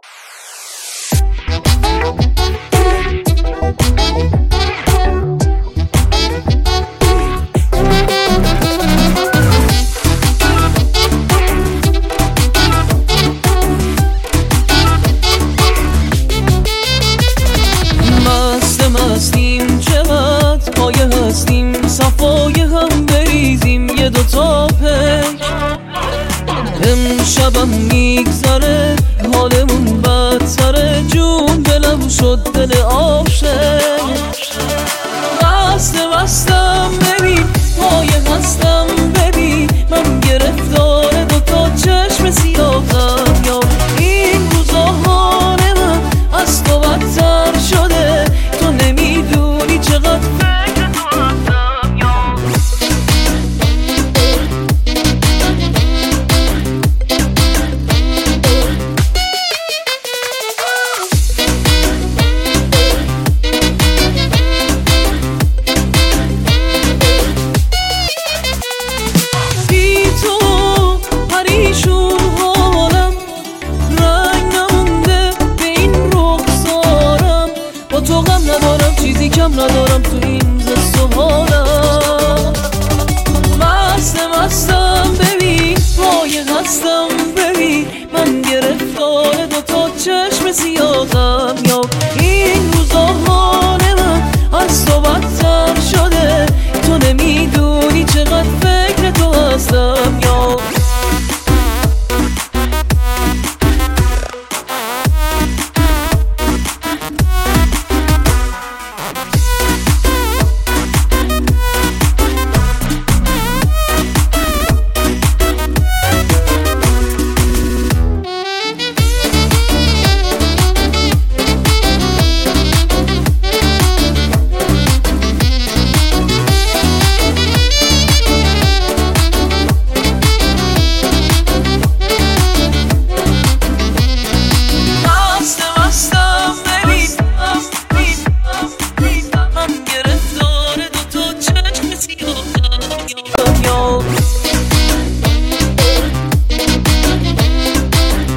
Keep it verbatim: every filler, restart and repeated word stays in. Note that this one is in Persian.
هستیم چقدر پایه هستیم صفای هم بریزیم یه دوتا پک امشبم میگذره حالمون بدتره جون دلم شد دل عاشق بسته بستم ببین پایه هستم ببین من گرفتار دوتا چشم سیاهم یا این روزا حال من از تو بدتر شده تو نمیدونی چقدر فکر تو هستم یا بی تو پریشون حالم رنگ نمونده به این رخسارم با تو غم ندارم چیزی کم ندارم تو این حس و حالم مست مستم ببین پایه هستم